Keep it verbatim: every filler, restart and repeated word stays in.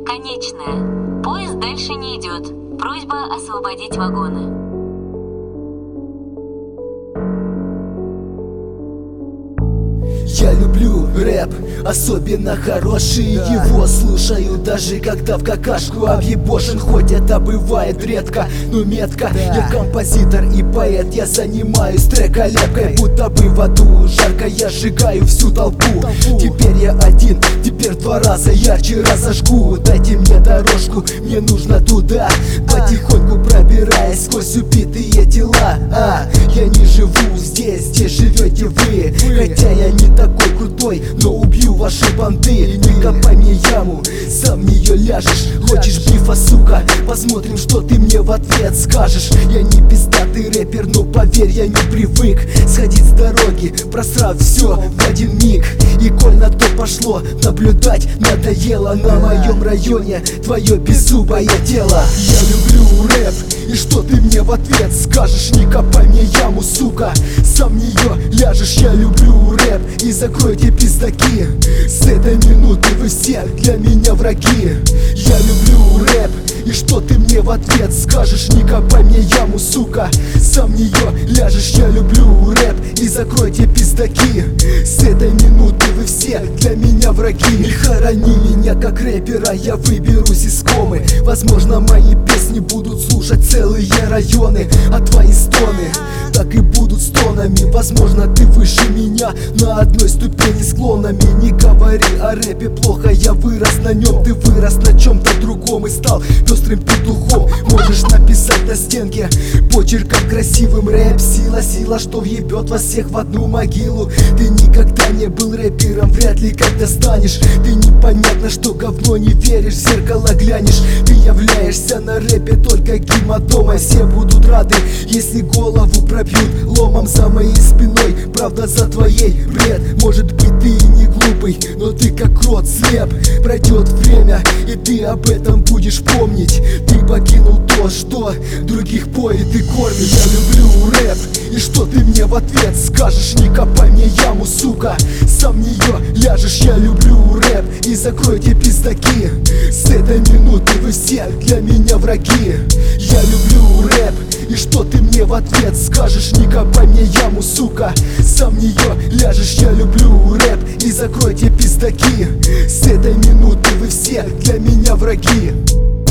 Конечная. Поезд дальше не идет. Просьба освободить вагоны. Я люблю рэп, особенно хороший. Да. Его слушаю даже когда в какашку объебошен. Хоть это бывает редко, но метко. Да. Я композитор и поэт, я занимаюсь треколепкой. Будто бы в аду жарко, я сжигаю всю толпу. толпу Теперь я один, теперь в два раза ярче разожгу. Дайте мне дорожку, мне нужно туда, потихоньку пробираясь сквозь убитые тела. А, я не живу здесь, где живете вы. Хотя я не такой крутой, но убью ваши банды. Не копай мне яму, сам в нее ляжешь. Хочешь бифа, сука? Посмотрим, что ты мне в ответ скажешь. Я не пиздатый рэпер, но поверь, я не привык сходить с дороги, просрав все в один миг. И коль на то пошло, наблюдать надоело. На моем районе твое беззубое тело. Я люблю рэп, и что ты мне в ответ скажешь? Не копай мне яму, сука, сам в нее ляжешь. Я люблю рэп, и закройте пиздаки. С этой минуты вы все для меня враги. Я люблю рэп, и что ты мне в ответ скажешь? Не копай мне яму, сука, сам в нее ляжешь. Я люблю рэп, и закройте пиздаки. С этой минуты вы все для меня враги. Не хорони меня как рэпера, я выберусь из комы. Возможно, мои песни будут слушать целые районы, а твои стоны так и будут стонами. Возможно, ты выше меня на одной ступени склонами. Не говори о рэпе плохо, я вырос на нем. Ты вырос на чем-то другом и стал пестрым петухом. Можешь написать на стенке почерком красивым: рэп сила, сила, что въебет вас всех в одну могилу. Ты никогда не был рэпером, вряд ли когда станешь. Ты непонятно, что говно не веришь, в зеркало глянешь. Ты являешься на рэпе только гематомой. Все будут рады, если голову пробьют ломом за моей спиной. Правда за твоей, бред. Может быть, ты и не глупый, но ты как рот слеп. Пройдет время, и ты об этом будешь помнить. Ты покинул то, что других поет и кормит. Я люблю рэп, и что ты мне в ответ скажешь? Не копай мне яму, сука, сам в нее ляжешь. Я люблю рэп, и закройте пиздаки. С этой минуты вы все для меня враги. Я люблю рэп, и что ты мне в ответ скажешь? Не копай мне яму, сука, сам в нее ляжешь. Я люблю рэп, и закройте пиздаки. С этой минуты вы все для меня враги.